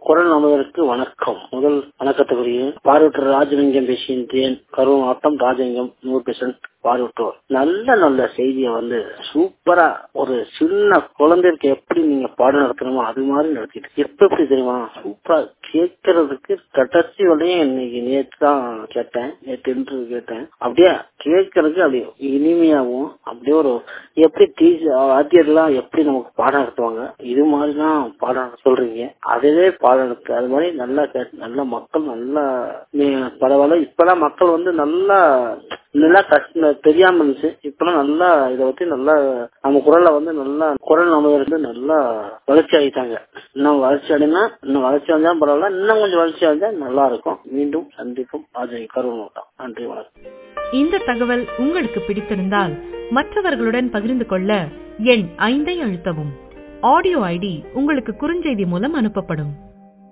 குரல் நமதற்கு வணக்கம். முதல் வணக்கத்துக்குரிய பார்வையற்ற ராஜலிங்கம் பேசுகின்றேன். கரூர் மாவட்டம் ராஜலிங்கம் 100% பார்வையற்றோர். நல்ல செய்தியை சூப்பரா ஒரு சின்ன குழந்தைக்கு எப்படி நீங்க பாடம் நடத்தணுமோ அது மாதிரி நடத்திட்டு எப்படி தெரியுமா, சூப்பரா கேட்கறதுக்கு கடைசி வரையும் இன்னைக்கு நேற்று தான் கேட்டேன், நேற்று கேட்டேன். அப்படியே கேட்கறதுக்கு அப்படியே இனிமையாகவும் அப்படியே ஒரு எப்படி ஆசிரியர்லாம் எப்படி நமக்கு பாடம் நடத்துவாங்க இது மாதிரிலாம் பாடம் சொல்றீங்க. அதே பாடம் நடத்து அது மாதிரி நல்ல மக்கள் நல்லா பரவாயில்ல. இப்பெல்லாம் மக்கள் நல்லா கஷ்டம் தெரியாம இருந்துச்சு. இப்பெல்லாம் நல்லா இதை பத்தி நல்லா நம்ம குரல்ல நல்லா குரல் நம்ம நல்லா வளர்ச்சி ஆகிட்டாங்க. இன்னும் வளர்ச்சி அடைஞ்சா பரவாயில்ல, இன்னும் கொஞ்சம் வளர்ச்சி அடைஞ்சா நல்லா இருக்கும். மீண்டும் சந்திக்கும். அது கரூர் மாவட்டம். நன்றி, வணக்கம். இந்த தகவல் உங்களுக்கு பிடித்திருந்தால் மற்றவர்களுடன் பகிர்ந்து கொள்ள எண் 5 அழுத்தவும். ஆடியோ ஐடி உங்களுக்கு குறுஞ்செய்தி மூலம் அனுப்பப்படும்.